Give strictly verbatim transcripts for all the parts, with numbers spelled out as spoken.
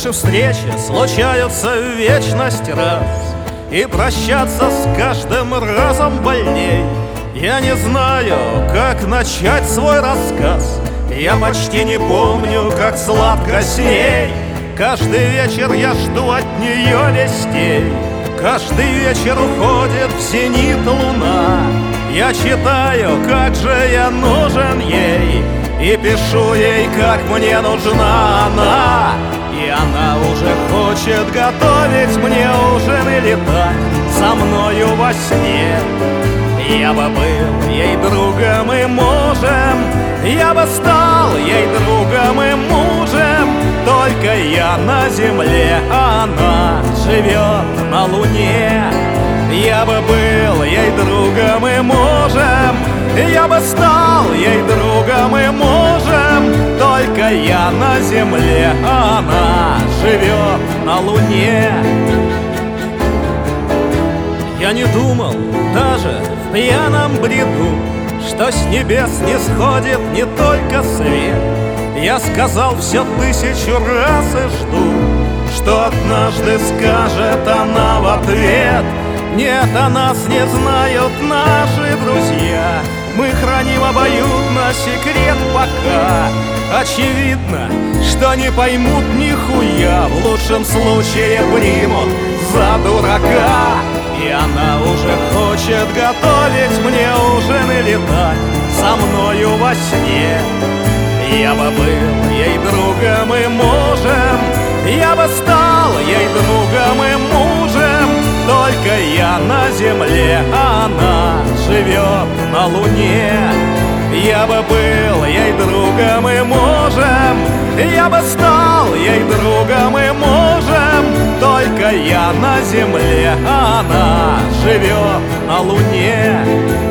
Наши встречи случаются в вечность раз, и прощаться с каждым разом больней. Я не знаю, как начать свой рассказ. Я почти не помню, как сладко с ней. Каждый вечер я жду от нее вестей. Каждый вечер уходит в зенит луна. Я читаю, как же я нужен ей, и пишу ей, как мне нужна она. И она уже хочет готовить мне ужин и летать со мною во сне. Я бы был ей другом и мужем, я бы стал ей другом и мужем. Только я на земле, а она живет на луне. Я бы был ей другом и мужем, я бы стал ей другом и мужем. Только я на земле, а она живет на луне. Я не думал даже в пьяном бреду, что с небес не сходит не только свет. Я сказал все тысячу раз и жду, что однажды скажет она в ответ. Нет, о нас не знают наши друзья, мы храним обоюдно секрет пока. Очевидно, что не поймут нихуя, в лучшем случае примут за дурака. И она уже хочет готовить мне ужин и летать со мною во сне. Я бы был ей другом и мужем, я бы стал ей другом и мужем. Только я на земле, а она живет на луне. Я бы был ей другом и мужем, я бы стал ей другом и мужем. Только я на земле, а она живет на луне.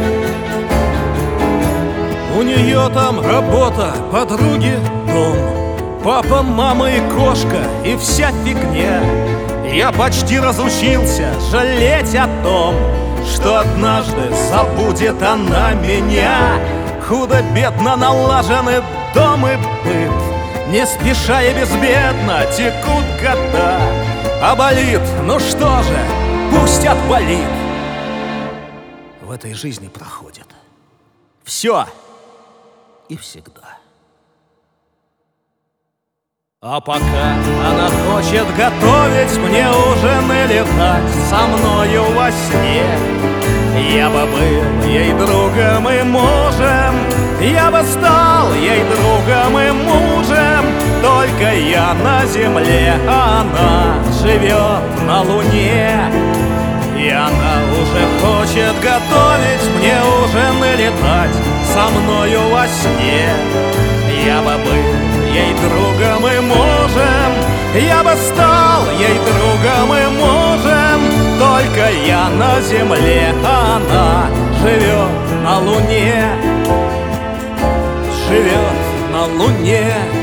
У нее там работа, подруги, дом, папа, мама и кошка и вся фигня. Я почти разучился жалеть о том, что однажды забудет она меня. Худо-бедно налажены дом и быт, не спеша и безбедно текут года. А болит, ну что же, пусть отболит. В этой жизни проходит все и всегда. А пока она хочет готовить мне ужин и летать со мною во сне, я бы был ей другом и мужем, я бы стал ей другом и мужем. Только я на земле, а она живет на луне. И она уже хочет готовить мне ужин и летать со мною во сне. Я бы был ей другом и мужем, я бы стал ей другом и мужем. Только я на земле, а она живет на луне. Живет на луне.